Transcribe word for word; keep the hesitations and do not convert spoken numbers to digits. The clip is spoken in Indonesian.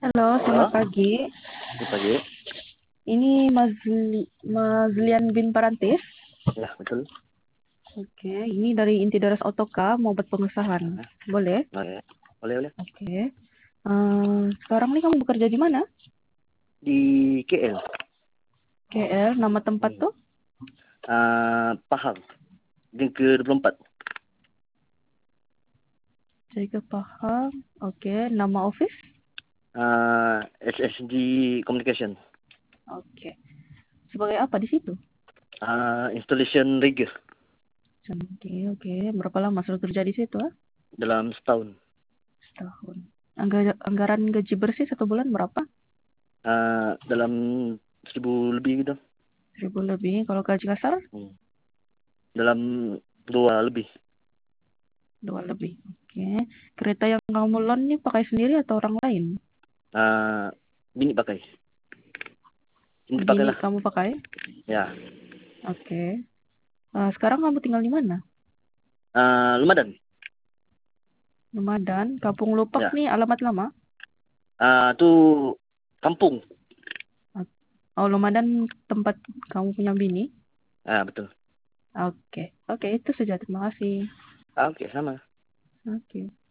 Halo, Halo, selamat pagi. selamat pagi. Ini Mazli, Mazlian bin Parantis. Ya, betul. Oke, ini dari Intidaras Otoka mau buat pengesahan. Ah, Boleh? Oke, boleh, boleh. Oke. Eh, sekarang nih kamu bekerja di mana? Di K L. K L, nama tempat Hmm. tuh? Ah, Pahang. Di ke dua puluh empat. Jadi ke Pahang. Oke, nama office? Ah, S S G Communication. Oke. Sebagai apa di situ? Ah, installation rigger Oke, oke. Berapa lama sudah kerja di situ? Ah? dalam setahun. Setahun. Angga- anggaran gaji bersih satu bulan berapa? Ah, dalam seribu lebih gitu. Seribu lebih. Kalau gaji kasar? Hmm. Dalam dua lebih. Dua lebih. Oke. Kereta yang kamu loan nih pakai sendiri atau orang lain? Ah, bini pakai. Ini Bini pakailah. kamu pakai? Ya. Oke. Eh, sekarang kamu tinggal di mana? Ah, lumayan. Ramadan, Kampung Lupak Ya. nih alamat lama. Ah, tu kampung. Oh, Ramadan tempat kamu punya bini. Ah, betul. Oke. Oke, itu saja. Terima kasih. Ah, oke, sama. Oke.